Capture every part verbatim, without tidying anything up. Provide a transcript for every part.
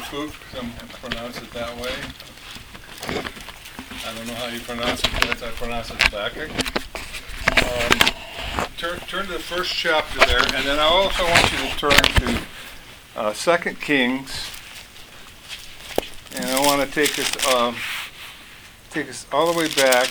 Habakkuk, some pronounce it that way. I don't know how you pronounce it, but I pronounce it Habakkuk. Um, turn, turn to the first chapter there, and then I also want you to turn to uh, Second Kings, and I want to take us um, take us all the way back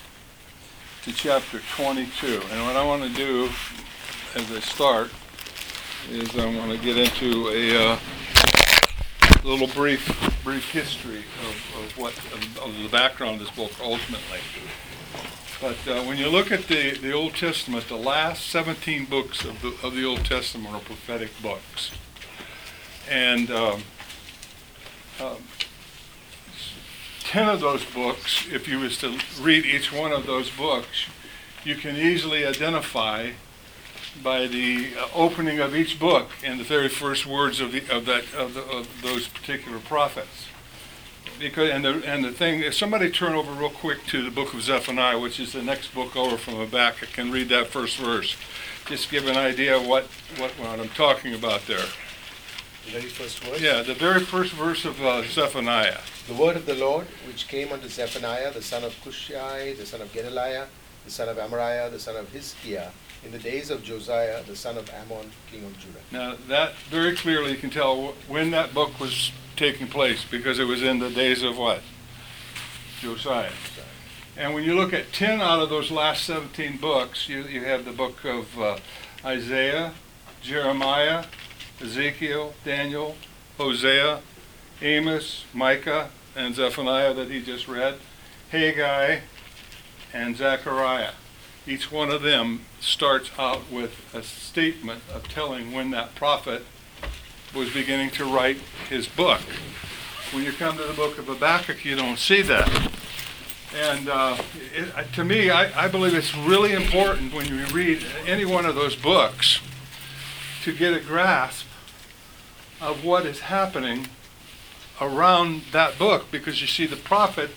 to chapter twenty-two. And what I want to do as I start is I want to get into a uh, little brief brief history of, of what of, of the background of this book ultimately. But uh, when you look at the, the Old Testament, the last seventeen books of the of the Old Testament are prophetic books, and um, um, ten of those books, if you was to read each one of those books, you can easily identify by the uh, opening of each book and the very first words of the of that of, the, of those particular prophets. Because and the and the thing, if somebody turn over real quick to the book of Zephaniah, which is the next book over from Habakkuk, can read that first verse. Just give an idea of what, what what I'm talking about there. The very first verse? Yeah, the very first verse of uh, Zephaniah. The word of the Lord, which came unto Zephaniah, the son of Cushai, the son of Gedaliah, the son of Amariah, the son of Hizkiah, in the days of Josiah, the son of Ammon, king of Judah. Now, that very clearly you can tell when that book was taking place, because it was in the days of what? Josiah. And when you look at ten out of those last seventeen books, you, you have the book of uh, Isaiah, Jeremiah, Ezekiel, Daniel, Hosea, Amos, Micah, and Zephaniah that he just read, Haggai, and Zechariah. Each one of them starts out with a statement of telling when that prophet was beginning to write his book. When you come to the book of Habakkuk, you don't see that. And uh, it, to me, I, I believe it's really important when you read any one of those books to get a grasp of what is happening around that book, because you see the prophet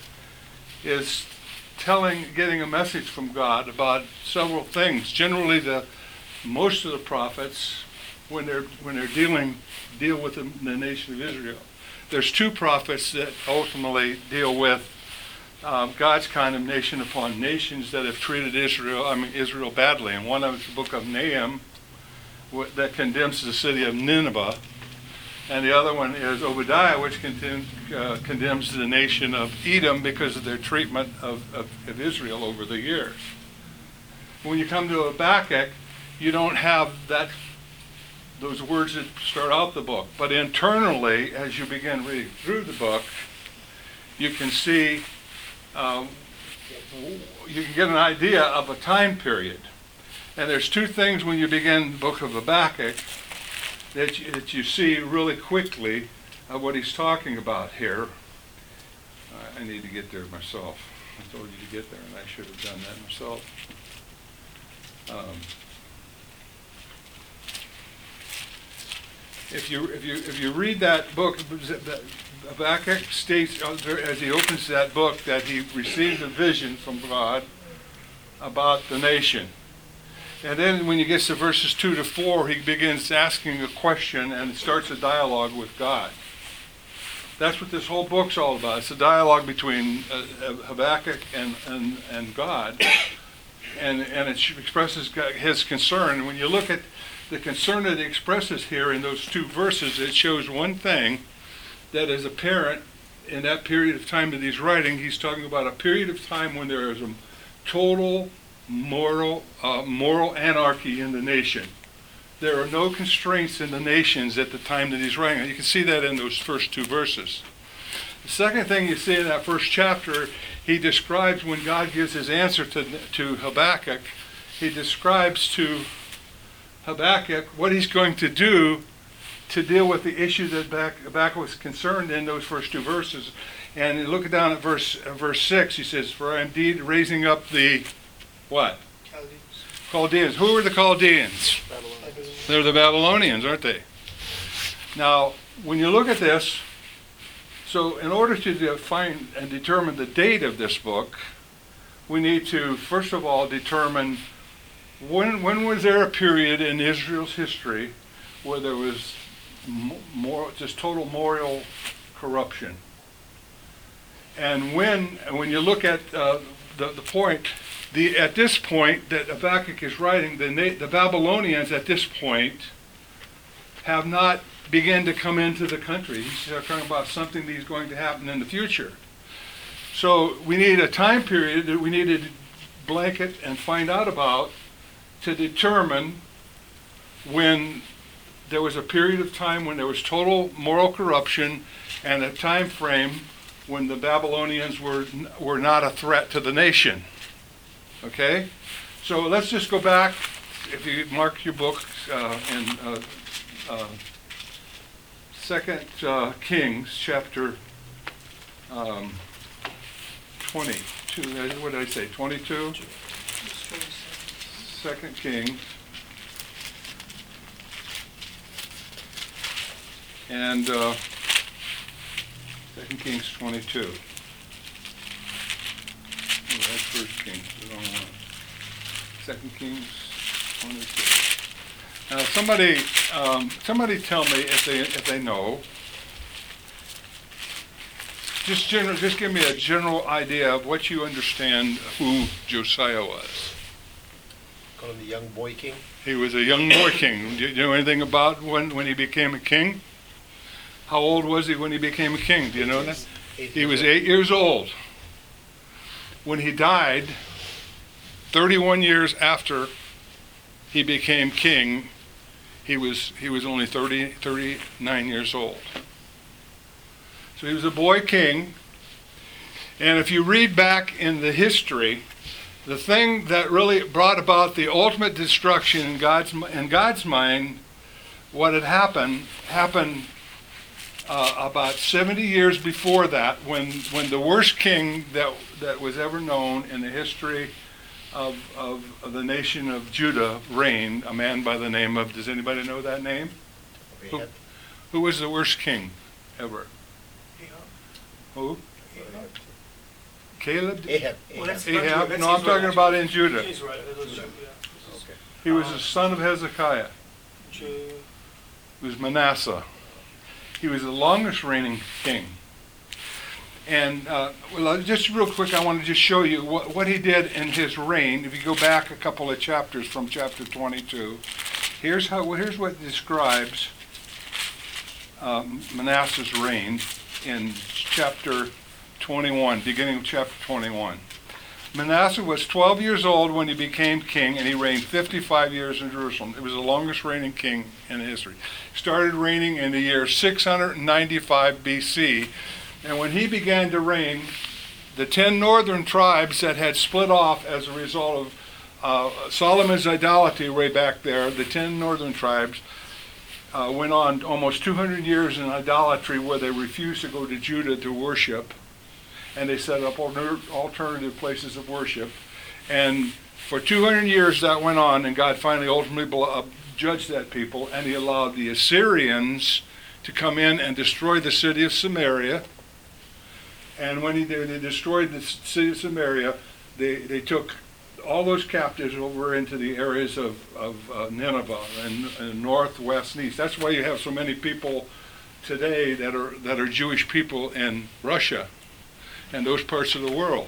is telling, getting a message from God about several things. Generally, the most of the prophets, when they're when they're dealing deal with the, the nation of Israel, there's two prophets that ultimately deal with um, God's condemnation upon nations that have treated Israel, I mean Israel badly. And one of them is the book of Nahum, wh- that condemns the city of Nineveh. And the other one is Obadiah, which condemn, uh, condemns the nation of Edom because of their treatment of, of, of Israel over the years. When you come to Habakkuk, you don't have that those words that start out the book. But internally, as you begin reading through the book, you can see, um, you can get an idea of a time period. And there's two things when you begin the book of Habakkuk that you, that you see really quickly of what he's talking about here. Uh, I need to get there myself. I told you to get there, and I should have done that myself. Um, if you if you if you read that book, Habakkuk states as he opens that book that he received a vision from God about the nation. And then when you get to verses two to four, he begins asking a question and starts a dialogue with God. That's what this whole book's all about. It's a dialogue between uh, Habakkuk and, and, and God. And, and it expresses his concern. And when you look at the concern that he expresses here in those two verses, it shows one thing that is apparent in that period of time that he's writing. He's talking about a period of time when there is a total moral uh, moral anarchy in the nation. There are no constraints in the nations at the time that he's writing. You can see that in those first two verses. The second thing you see in that first chapter, he describes when God gives his answer to, to Habakkuk, he describes to Habakkuk what he's going to do to deal with the issue that Habakkuk was concerned in those first two verses. And you look down at verse uh, verse six, he says, "For I am indeed raising up the what? Chaldeans. Chaldeans. Who are the Chaldeans? Babylonians. They're the Babylonians, aren't they? Now, when you look at this, so in order to define and determine the date of this book, we need to, first of all, determine when when was there a period in Israel's history where there was more, just total moral corruption. And when when you look at uh, the the point, the at this point that Habakkuk is writing, the the Babylonians at this point have not begun to come into the country. He's talking about something that is going to happen in the future. So we need a time period that we need to blanket and find out about to determine when there was a period of time when there was total moral corruption and a time frame when the Babylonians were were not a threat to the nation. Okay? So let's just go back, if you mark your book uh, in uh, uh, Second uh, Kings chapter um, twenty-two. What did I say? twenty-two? Second Kings. And uh, Second Kings twenty-two. Oh, that's First Kings, the wrong one. Second Kings twenty-two. Now, somebody, um, somebody tell me if they if they know. Just general, just give me a general idea of what you understand who Josiah was. Call him the young boy king. He was a young boy king. Do you know anything about when, when he became a king? How old was he when he became a king? Do you know that? He was eight years old. When he died, thirty-one years after he became king, he was he was only thirty, thirty-nine years old. So he was a boy king. And if you read back in the history, the thing that really brought about the ultimate destruction in God's in God's mind, what had happened, happened uh, about seventy years before that, when when the worst king that that was ever known in the history of, of, of the nation of Judah reigned, a man by the name of, does anybody know that name? Who, who was the worst king ever? Who? Caleb? Ahab. Well, that's- Ahab? that's No, I'm Israel, talking about in Judah. Israel, that was Judah, Okay. He was the son of Hezekiah. Ju- It was Manasseh. He was the longest reigning king. And uh, well, just real quick, I want to just show you what, what he did in his reign. If you go back a couple of chapters from chapter twenty-two, here's how. Well, here's what describes um, Manasseh's reign in chapter twenty-one, beginning of chapter twenty-one. Manasseh was twelve years old when he became king, and he reigned fifty-five years in Jerusalem. It was the longest reigning king in history. Started reigning in the year six hundred ninety-five B C, and when he began to reign, the ten northern tribes that had split off as a result of uh, Solomon's idolatry way back there, the ten northern tribes uh, went on almost two hundred years in idolatry where they refused to go to Judah to worship. And they set up alternative places of worship. And for two hundred years that went on, and God finally ultimately judged that people, and he allowed the Assyrians to come in and destroy the city of Samaria. And when he, they, they destroyed the city of Samaria, they, they took all those captives over into the areas of, of uh, Nineveh and, and north, west, and east. That's why you have so many people today that are that are Jewish people in Russia and those parts of the world.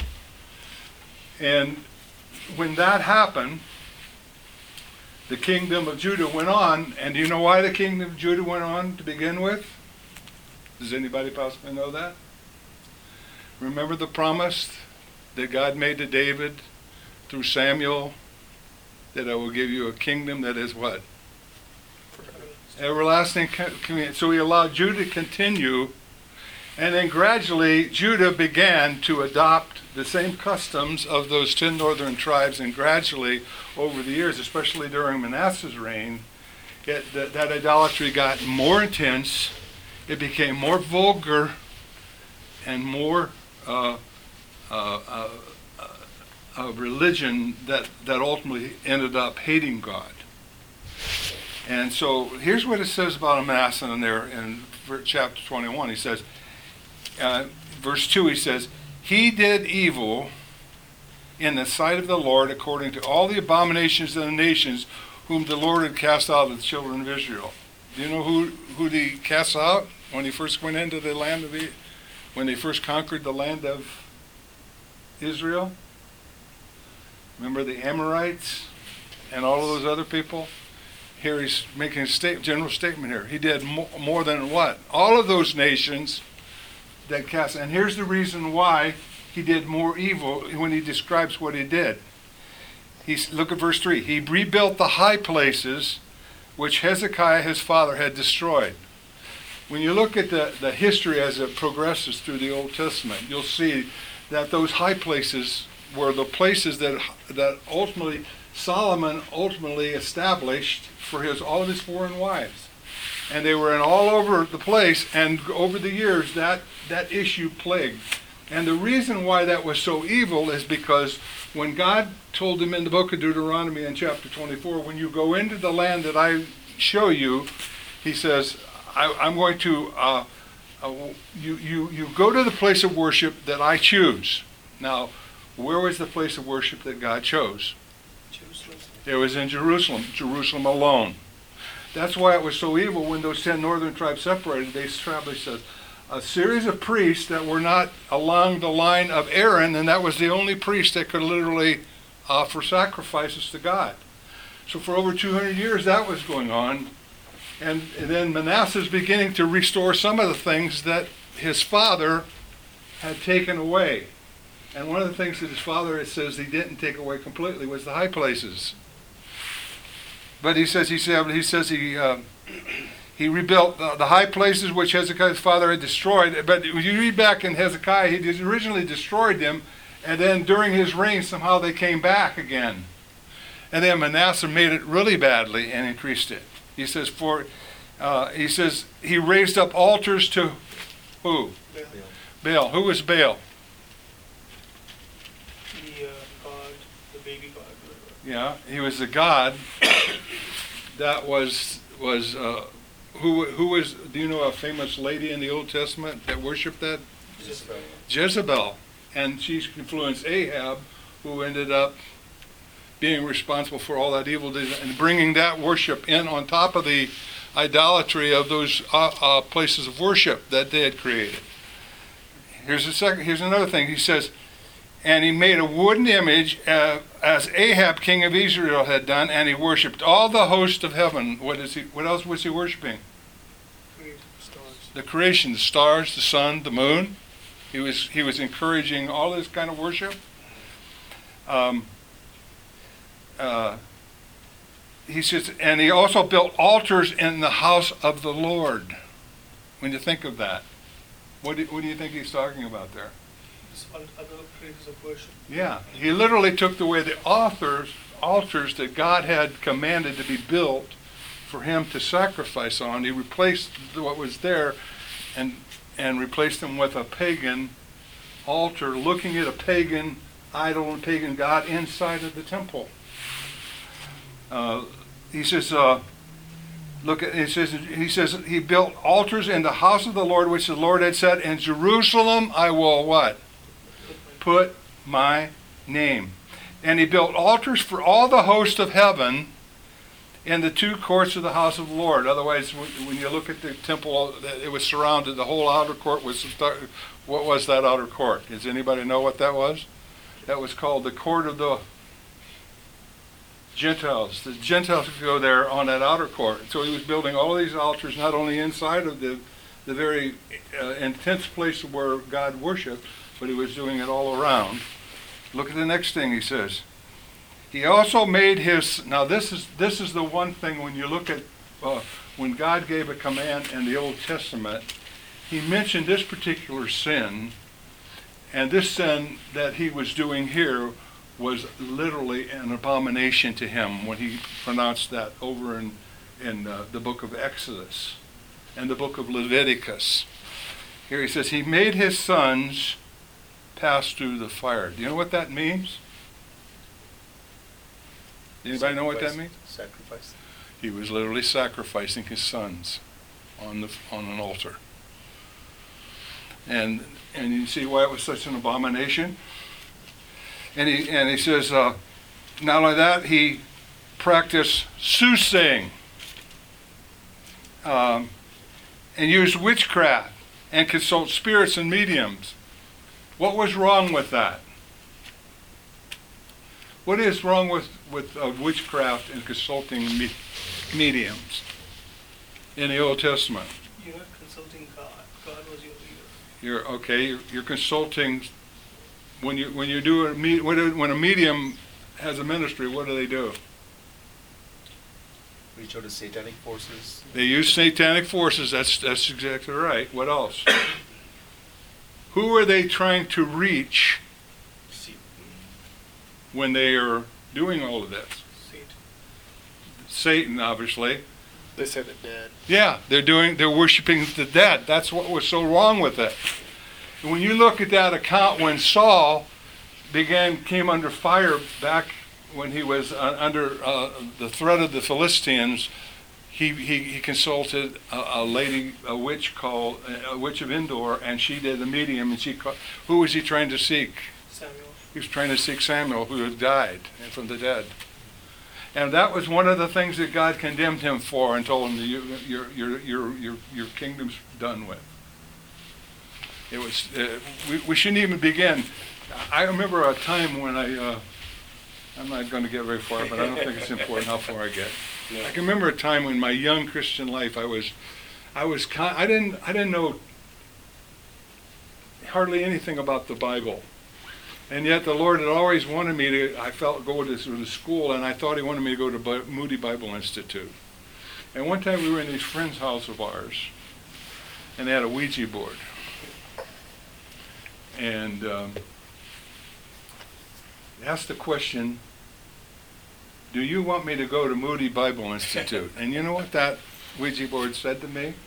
And when that happened, the kingdom of Judah went on. And do you know why the kingdom of Judah went on to begin with? Does anybody possibly know that? Remember the promise that God made to David through Samuel, that I will give you a kingdom that is what? Everlasting community. So he allowed Judah to continue. And then gradually, Judah began to adopt the same customs of those ten northern tribes, and gradually, over the years, especially during Manasseh's reign, it, that, that idolatry got more intense, it became more vulgar, and more uh, uh, uh, uh, a religion that, that ultimately ended up hating God. And so, here's what it says about Manasseh in there in chapter twenty-one. He says, Uh, verse two, he says, he did evil in the sight of the Lord according to all the abominations of the nations whom the Lord had cast out of the children of Israel. Do you know who, who he cast out when he first went into the land of the, when they first conquered the land of Israel? Remember the Amorites and all of those other people? Here he's making a state, general statement here. He did more, more than what? All of those nations that cast. And here's the reason why he did more evil when he describes what he did. He's, look at verse three. He rebuilt the high places which Hezekiah his father had destroyed. When you look at the, the history as it progresses through the Old Testament, you'll see that those high places were the places that that ultimately Solomon ultimately established for his all of his foreign wives. And they were in all over the place, and over the years that, that issue plagued. And the reason why that was so evil is because when God told him in the book of Deuteronomy in chapter twenty-four, when you go into the land that I show you, he says, I, I'm going to, uh, uh, you, you, you go to the place of worship that I choose. Now, where was the place of worship that God chose? Jerusalem. It was in Jerusalem, Jerusalem alone. That's why it was so evil when those ten northern tribes separated. They established a, a series of priests that were not along the line of Aaron, and that was the only priest that could literally offer sacrifices to God. So for over two hundred years that was going on. And, and then Manasseh's beginning to restore some of the things that his father had taken away. And one of the things that his father, it says he didn't take away completely, was the high places. But he says he said he says he uh, he rebuilt the, the high places which Hezekiah's father had destroyed. But when you read back in Hezekiah, he originally destroyed them, and then during his reign somehow they came back again. And then Manasseh made it really badly and increased it. He says for uh, he says he raised up altars to who? Baal. Baal. Who was Baal? The uh, god, the baby god, whatever. Yeah, he was the god that was was uh, who who was. Do you know a famous lady in the Old Testament that worshipped that? Jezebel. Jezebel, and she influenced Ahab, who ended up being responsible for all that evil and bringing that worship in on top of the idolatry of those uh, uh, places of worship that they had created. Here's a second. Here's another thing. He says, and he made a wooden image uh, as Ahab, king of Israel, had done, and he worshipped all the host of heaven. What is he? What else was he worshiping? Created stars. The creation, the stars, the sun, the moon. He was he was encouraging all this kind of worship. Um, uh, he says, and he also built altars in the house of the Lord. When you think of that, what do, what do you think he's talking about there? It's other places of worship. Yeah, he literally took away the authors, altars that God had commanded to be built for him to sacrifice on. He replaced what was there and and replaced them with a pagan altar, looking at a pagan idol and pagan god inside of the temple. Uh, he says, uh, look at, he says, he says he built altars in the house of the Lord, which the Lord had said, in Jerusalem I will what? Put my name. And he built altars for all the host of heaven in the two courts of the house of the Lord. Otherwise, when you look at the temple, it was surrounded. The whole outer court was, what was that outer court? Does anybody know what that was? That was called the court of the Gentiles. The Gentiles could go there on that outer court. So he was building all of these altars, not only inside of the, the very uh, intense place where God worshiped, but he was doing it all around. Look at the next thing he says. He also made his, now this is this is the one thing when you look at, uh, when God gave a command in the Old Testament, he mentioned this particular sin, and this sin that he was doing here was literally an abomination to him when he pronounced that over in, in uh, the book of Exodus and the book of Leviticus. Here he says, he made his sons pass through the fire. Do you know what that means? Anybody know what that means? Sacrifice. He was literally sacrificing his sons on the on an altar. And and you see why it was such an abomination? And he and he says, uh, not only that, he practiced soothsaying. um, and used witchcraft and consult spirits and mediums. What was wrong with that? What is wrong with, with uh, witchcraft and consulting me- mediums in the Old Testament? You're not consulting God. God was your leader. You're okay. You're, you're consulting when you when you do a me- when a, when a medium has a ministry. What do they do? Reach out to satanic forces. They use satanic forces. That's that's exactly right. What else? Who are they trying to reach when they are doing all of this? Satan. Satan, obviously. They say the dead. Yeah, they're doing. They're worshiping the dead. That's what was so wrong with it. And when you look at that account, when Saul began came under fire back when he was uh, under uh, the threat of the Philistines, he he, he consulted a, a lady, a witch called a witch of Endor, and she did the medium. And she called, who was he trying to seek? Samuel. He was trying to seek Samuel, who had died from the dead. And that was one of the things that God condemned him for and told him that you, your, your, your, your, your kingdom's done with. It was, uh, we, we shouldn't even begin. I remember a time when I, uh, I'm not going to get very far, but I don't think it's important how far I get. I can remember a time when my young Christian life, I was, I was, con- I didn't, I didn't know hardly anything about the Bible. And yet the Lord had always wanted me to, I felt, go to, to school, and I thought he wanted me to go to Bi- Moody Bible Institute. And one time we were in these friends' house of ours, and they had a Ouija board. And um, they asked the question, do you want me to go to Moody Bible Institute? And you know what that Ouija board said to me?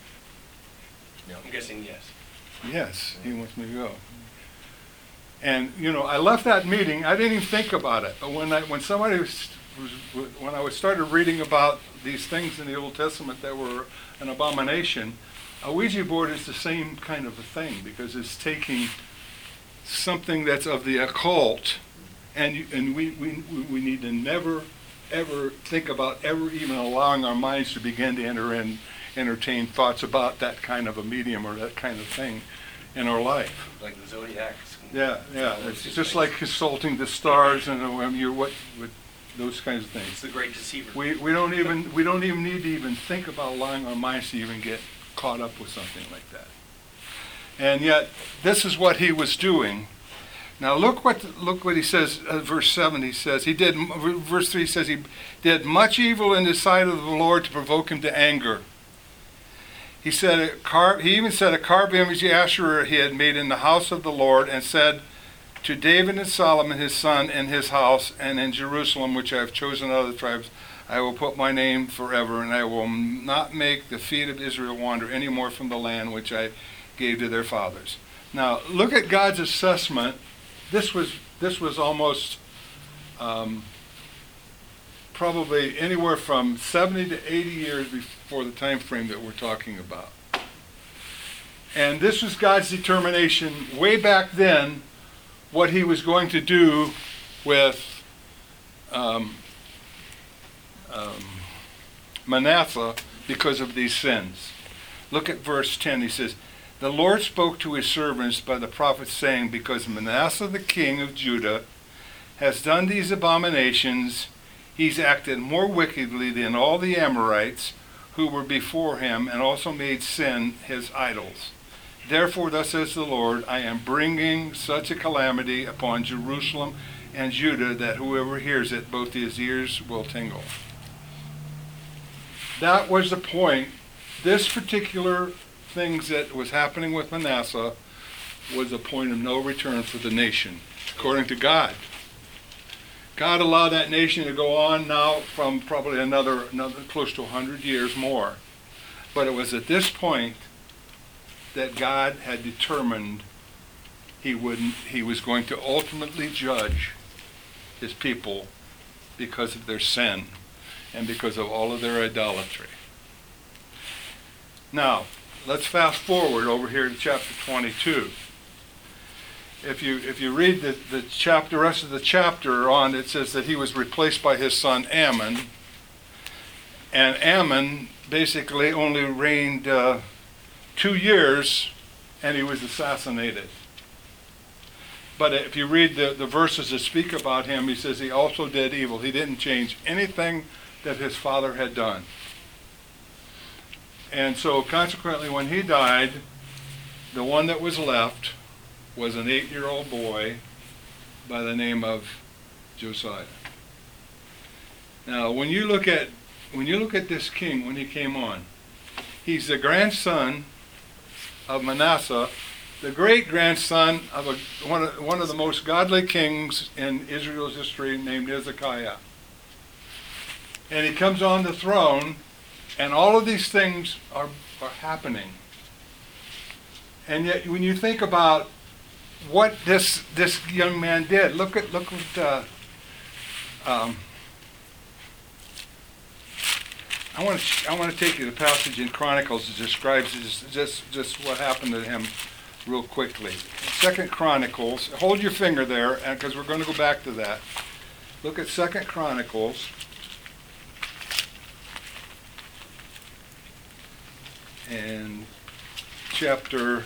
I'm guessing yes. Yes, he wants me to go. And you know, I left that meeting. I didn't even think about it. But when I, when somebody was, was, when I was started reading about these things in the Old Testament that were an abomination, a Ouija board is the same kind of a thing because it's taking something that's of the occult, and you, and we, we we need to never ever think about ever even allowing our minds to begin to enter in, entertain thoughts about that kind of a medium or that kind of thing in our life. Like the Zodiac. Yeah, yeah. It's just like consulting the stars and uh, I mean, you're what, what, those kinds of It's things. the great deceiver. We we don't even we don't even need to even think about allowing our minds to even get caught up with something like that. And yet, this is what he was doing. Now look what look what he says. Uh, verse seven. He says he did. Verse three says he did much evil in the sight of the Lord to provoke him to anger. He said, a car, he even said a carved image of Asherah he had made in the house of the Lord, and said to David and Solomon his son in his house and in Jerusalem, which I have chosen out of the tribes, I will put my name forever, and I will not make the feet of Israel wander any more from the land which I gave to their fathers. Now look at God's assessment. This was this was almost um, probably anywhere from seventy to eighty years before the time frame that we're talking about. And this was God's determination way back then, what he was going to do with um, um, Manasseh because of these sins. Look at verse ten. He says, the Lord spoke to his servants by the prophets, saying, because Manasseh the king of Judah has done these abominations, he's acted more wickedly than all the Amorites who were before him, and also made sin his idols. Therefore, thus says the Lord, I am bringing such a calamity upon Jerusalem and Judah that whoever hears it, both his ears will tingle. That was the point. This particular things that was happening with Manasseh was a point of no return for the nation, according to God. God allowed that nation to go on now from probably another, another close to one hundred years more. But it was at this point that God had determined he wouldn't, he was going to ultimately judge his people because of their sin and because of all of their idolatry. Now, let's fast forward over here to chapter twenty-two. If you if you read the, the chapter, the rest of the chapter on, it says that he was replaced by his son Ammon. And Ammon basically only reigned uh, two years, and he was assassinated. But if you read the, the verses that speak about him, he says he also did evil. He didn't change anything that his father had done. And so consequently, when he died, the one that was left was an eight-year-old boy by the name of Josiah. Now, when you look at when you look at this king, when he came on, he's the grandson of Manasseh, the great-grandson of a, one, of, one of the most godly kings in Israel's history named Hezekiah. And he comes on the throne, and all of these things are, are happening. And yet, when you think about what this this young man did, look at look what uh, um, I want to I want to take you to the passage in Chronicles that describes just just, just what happened to him real quickly. Second Chronicles. Hold your finger there, because we're going to go back to that. Look at Second Chronicles. And chapter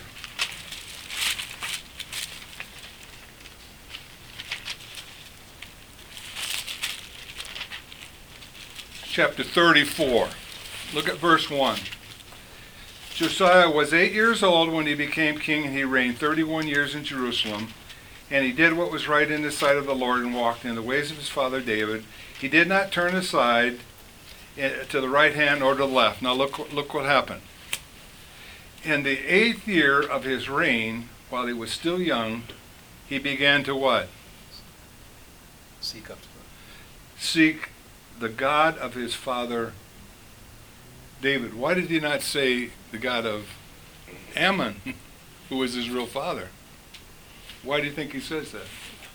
chapter thirty-four. Look at verse one. Josiah was eight years old when he became king, and he reigned thirty-one years in Jerusalem. And he did what was right in the sight of the Lord and walked in the ways of his father David. He did not turn aside to the right hand or to the left. Now look, look what happened. In the eighth year of his reign, while he was still young, he began to what? Seek after God. Seek the God of his father David. Why did he not say the God of Ammon, who was his real father? Why do you think he says that?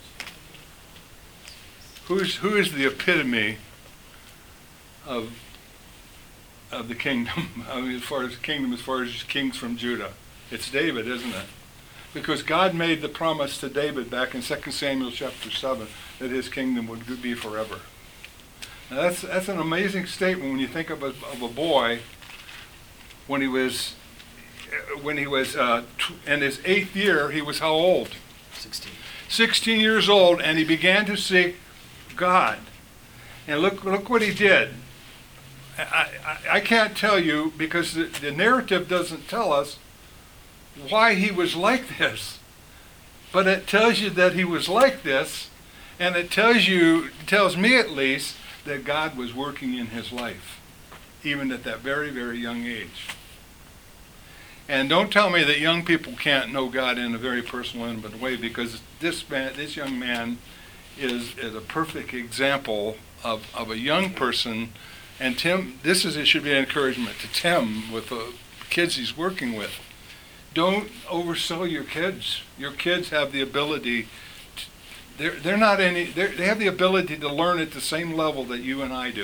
Who's who is the epitome of of the kingdom? I mean, as far as kingdom, as far as kings from Judah, it's David, isn't it? Because God made the promise to David back in Second Samuel chapter seven that his kingdom would be forever. Now that's that's an amazing statement when you think of a, of a boy when he was when he was uh, t- in his eighth year. He was how old? Sixteen. Sixteen years old, and he began to seek God. And look look what he did. I, I, I can't tell you, because the, the narrative doesn't tell us why he was like this, but it tells you that he was like this, and it tells you, tells me at least, that God was working in his life, even at that very, very young age. And don't tell me that young people can't know God in a very personal, intimate way, because this man, this young man, is is a perfect example of of a young person. And Tim, this is it should be an encouragement to Tim with the kids he's working with. Don't oversell your kids. Your kids have the ability. To, they're they're not any. They're, they have the ability to learn at the same level that you and I do.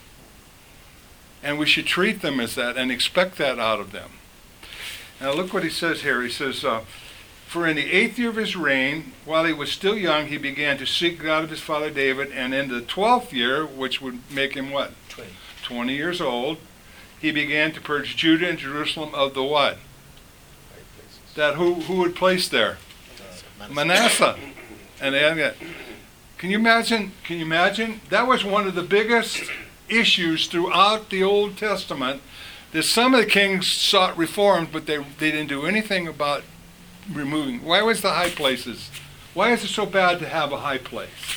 And we should treat them as that and expect that out of them. Now look what he says here. He says, uh, "For in the eighth year of his reign, while he was still young, he began to seek God of his father David, and in the twelfth year, which would make him what? Twenty. Twenty years old, he began to purge Judah and Jerusalem of the what? Right places. That who who would place there? Uh, Manasseh. And they had that. Can you imagine? Can you imagine? That was one of the biggest issues throughout the Old Testament. That some of the kings sought reforms, but they they didn't do anything about removing. Why was the high places? Why is it so bad to have a high place?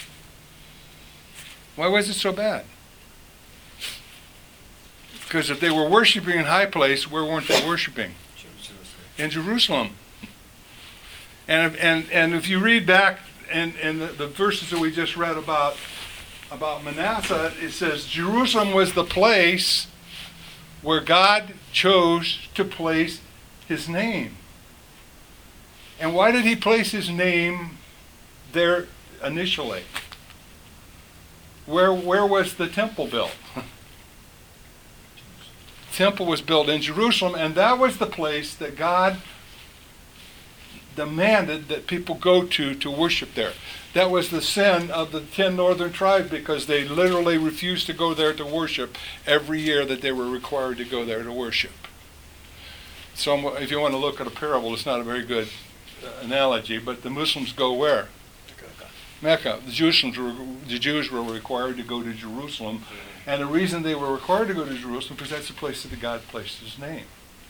Why was it so bad? Because if they were worshiping in high place, where weren't they worshiping? In Jerusalem. And if, and and if you read back in, in the, the verses that we just read about about Manasseh, it says Jerusalem was the place where God chose to place his name. And why did he place his name there initially? Where where was the temple built? Temple was built in Jerusalem, and that was the place that God demanded that people go to to worship there. That was the sin of the ten northern tribes because they literally refused to go there to worship every year that they were required to go there to worship. So if you want to look at a parable, it's not a very good uh, analogy, but the Muslims go where? Mecca. The Jews were, the Jews were required to go to Jerusalem, and the reason they were required to go to Jerusalem because that's the place that God placed His name.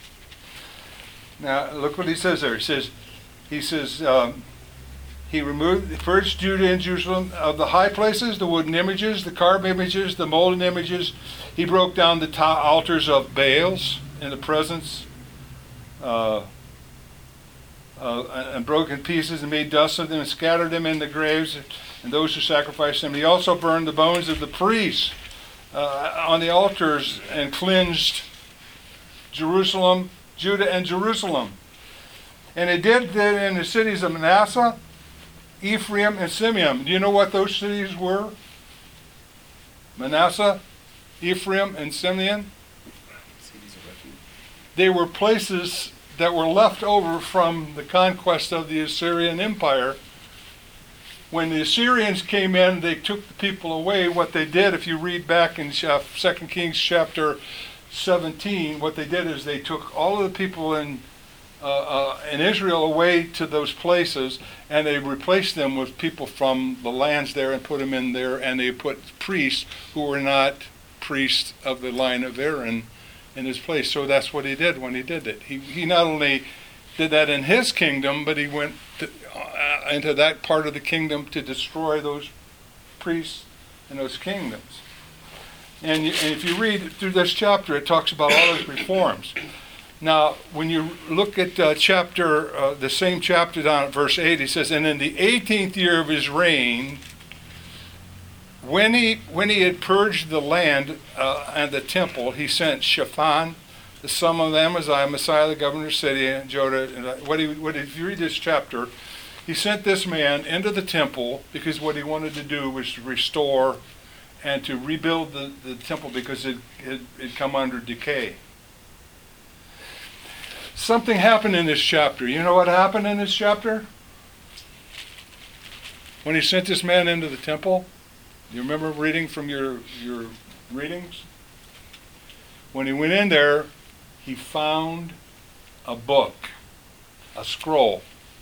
Now look what he says there. He says, he says, um, he removed first Judah and Jerusalem of the high places, the wooden images, the carved images, the molten images. He broke down the ta- altars of Baals in the presence. Uh, Uh, and broke in pieces and made dust of them and scattered them in the graves and those who sacrificed them. He also burned the bones of the priests uh, on the altars and cleansed Jerusalem, Judah and Jerusalem. And he did that in the cities of Manasseh, Ephraim, and Simeon. Do you know what those cities were? Manasseh, Ephraim, and Simeon? Cities of refuge. They were places that were left over from the conquest of the Assyrian Empire. When the Assyrians came in, they took the people away. What they did, if you read back in Second Kings chapter seventeen, what they did is they took all of the people in uh, uh, in Israel away to those places, and they replaced them with people from the lands there and put them in there, and they put priests who were not priests of the line of Aaron in his place. So that's what he did when he did it. He he not only did that in his kingdom, but he went to, uh, into that part of the kingdom to destroy those priests and those kingdoms. And, you, and if you read through this chapter, it talks about all his reforms. Now, when you look at uh, chapter, uh, the same chapter down at verse eight, he says, "And in the eighteenth year of his reign, When he when he had purged the land uh, and the temple, he sent Shaphan, the son of Amaziah, Messiah, the governor of the city, and Judah." And what he what if you read this chapter, he sent this man into the temple because what he wanted to do was to restore and to rebuild the, the temple because it had it come under decay. Something happened in this chapter. You know what happened in this chapter? When he sent this man into the temple? You remember reading from your your readings? When he went in there, he found a book, a scroll.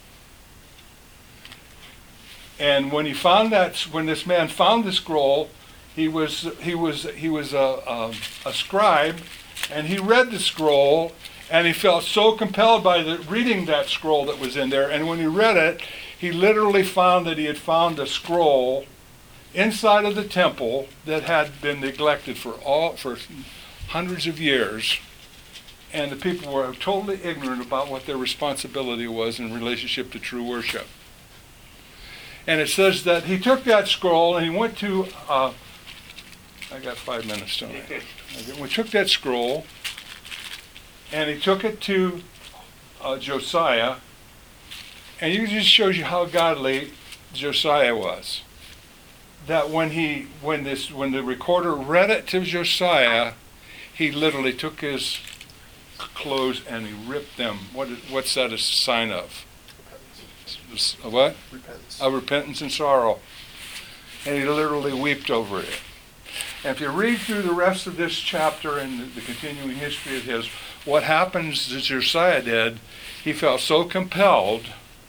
And when he found that, when this man found the scroll, he was he was he was a, a, a scribe, and he read the scroll, and he felt so compelled by the, reading that scroll that was in there. And when he read it, he literally found that he had found a scroll inside of the temple that had been neglected for all for hundreds of years, and the people were totally ignorant about what their responsibility was in relationship to true worship. And it says that he took that scroll and he went to uh, I got five minutes, don't I? We took that scroll and he took it to uh, Josiah, and it just shows you how godly Josiah was. That when he when this when the recorder read it to Josiah, he literally took his clothes and he ripped them. What is, what's that a sign of? Repentance. A what? Repentance. A repentance and sorrow. And he literally wept over it. And if you read through the rest of this chapter and the, the continuing history of his, what happens that Josiah did, he felt so compelled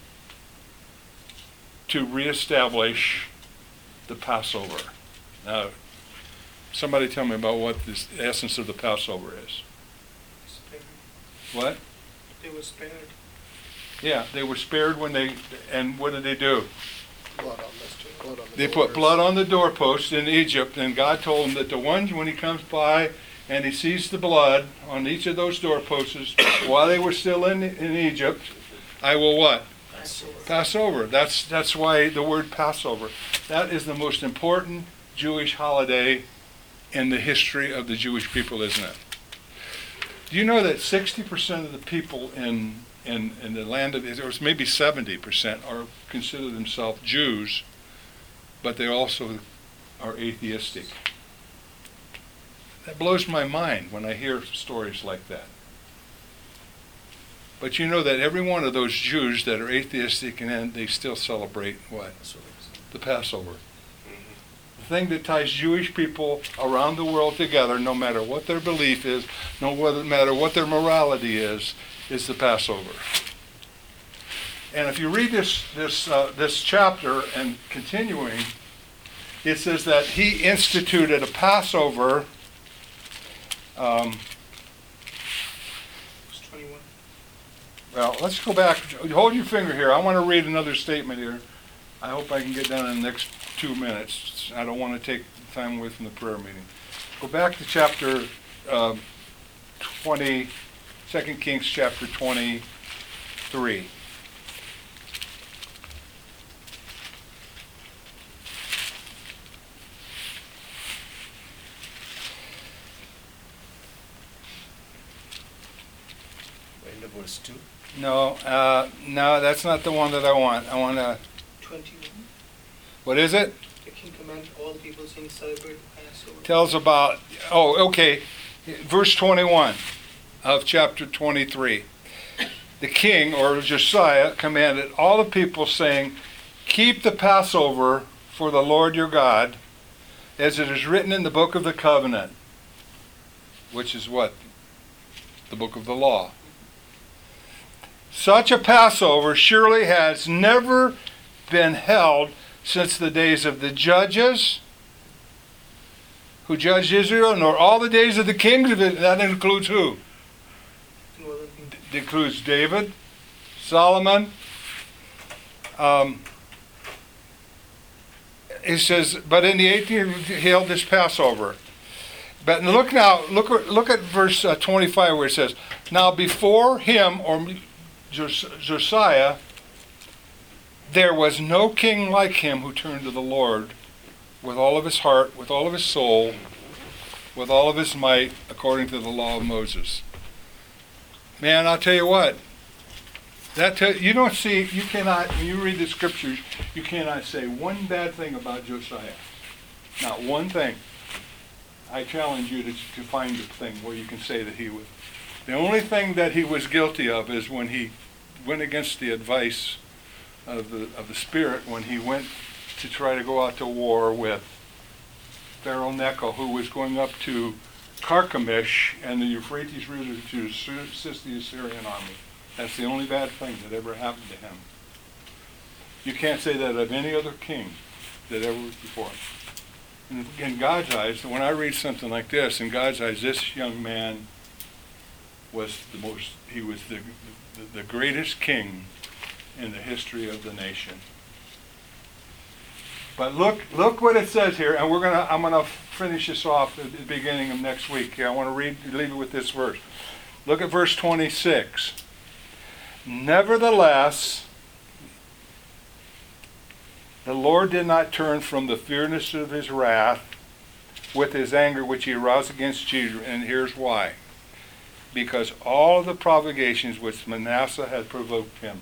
to reestablish the Passover. Now, somebody tell me about what the essence of the Passover is. Spared. What? They were spared. Yeah, they were spared when they, and what did they do? Blood on the, blood on the They put doors. blood on the doorposts in Egypt, and God told them that the ones, when he comes by and he sees the blood on each of those doorposts while they were still in, in Egypt, I will what? Passover. Passover. That's that's why the word Passover. That is the most important Jewish holiday in the history of the Jewish people, isn't it? Do you know that sixty percent of the people in in, in the land of Israel, or maybe seventy percent, are consider themselves Jews, but they also are atheistic? That blows my mind when I hear stories like that. But you know that every one of those Jews that are atheistic and they still celebrate what? The Passover. The thing that ties Jewish people around the world together, no matter what their belief is, no matter what their morality is, is the Passover. And if you read this this uh, this chapter and continuing, it says that he instituted a Passover. Um, Verse twenty-one. well, let's go back. Hold your finger here. I want to read another statement here. I hope I can get done in the next two minutes. I don't want to take time away from the prayer meeting. Go back to chapter uh, twenty, Second Kings chapter twenty-three. End of verse two. No, uh, no, that's not the one that I want. I want to, twenty-one. what is it? The king commanded all people saying, celebrate the Passover. Tells about, oh, okay, verse twenty-one of chapter twenty-three. The king, or Josiah, commanded all the people, saying, keep the Passover for the Lord your God, as it is written in the book of the covenant, which is what? The book of the law. Such a Passover surely has never been held since the days of the judges who judged Israel, nor all the days of the kings of it. That includes who? Northern kingdom. It includes David, Solomon. Um, it says, but in the eighteenth he held this Passover. But look now, look, look at verse uh, twenty-five where it says, now before him, or Jos- Josiah, there was no king like him who turned to the Lord with all of his heart, with all of his soul, with all of his might, according to the law of Moses. Man, I'll tell you what, that te- you don't see, you cannot, when you read the scriptures, you cannot say one bad thing about Josiah. Not one thing. I challenge you to, to find a thing where you can say that he was. The only thing that he was guilty of is when he went against the advice of the of the Spirit, when he went to try to go out to war with Pharaoh Necho, who was going up to Carchemish and the Euphrates River to assist the Assyrian army. That's the only bad thing that ever happened to him. You can't say that of any other king that ever was before him. In God's eyes, when I read something like this, in God's eyes, this young man was the most, he was the, the, the greatest king in the history of the nation. But look, look what it says here, and we're gonna, I'm gonna finish this off at the beginning of next week. Here, I want to read, leave it with this verse. Look at verse twenty-six. Nevertheless, the Lord did not turn from the fierceness of his wrath with his anger which he aroused against Judah, and here's why. Because all of the provocations which Manasseh had provoked him.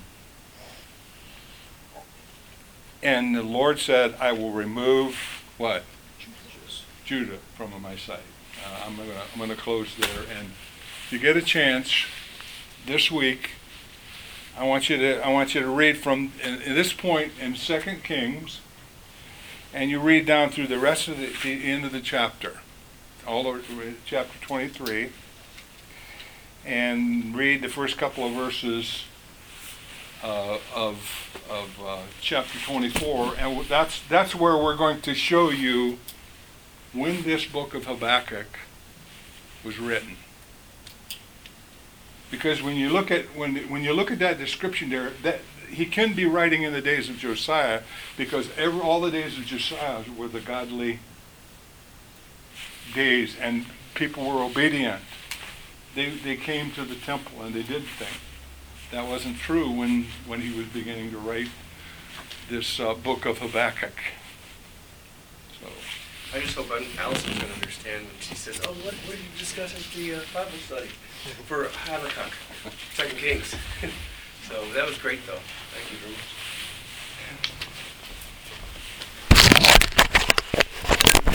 And the Lord said, I will remove what? Judah from my sight. Uh, I'm going to I'm going to close there. And if you get a chance this week, I want you to I want you to read from in, in this point in Second Kings, and you read down through the rest of the, the end of the chapter, all the chapter twenty-three, and read the first couple of verses uh, of of uh, chapter twenty-four, and that's that's where we're going to show you when this book of Habakkuk was written. Because when you look at when when you look at that description there, that he can be writing in the days of Josiah, because every, all the days of Josiah were the godly days, and people were obedient. They they came to the temple and they did things. That wasn't true when when he was beginning to write this uh, book of Habakkuk. So I just hope Allison can understand when she says, "Oh, what, what did you discuss at the uh, Bible study for Habakkuk, Second Kings?" So that was great, though. Thank you very much.